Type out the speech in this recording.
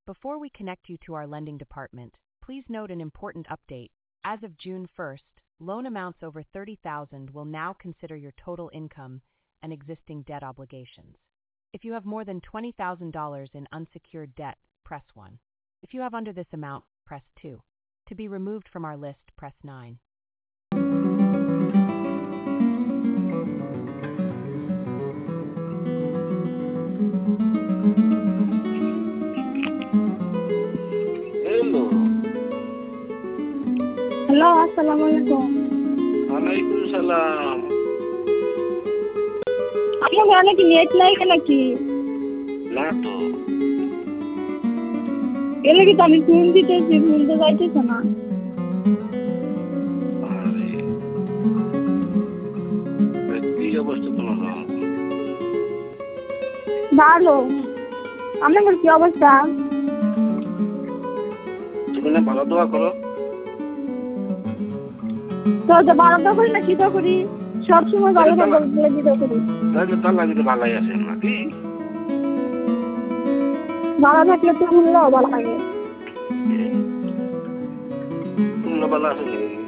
Before we connect you to our lending department, please note an important update. As of June 1st, loan amounts over $30,000 will now consider your total income and existing debt obligations. If you have more than $20,000 in unsecured debt, press 1. If you have under this amount, press 2. To be removed from our list, press 9. Hello, assalamualaikum. Waalaikumsalam. আপনার গানে কি net নাই নাকি? না তো। এলে কি আমি ফোন দিতেছি, ফোন তো যাইতেছে না। কি অবস্থা তোমার? ভালো। আপনার কি অবস্থা? তুমি না ভালো দোয়া করো? তো ভালো দোয়া করি না কি দোয়া করি? সব সময় ভালো দোয়া করি। তাহলে তার লাগে ভালোই আছে নাকি? ভালো থাকলে তো মূল্য ভালো লাগে। মূল্য ভালো আছে।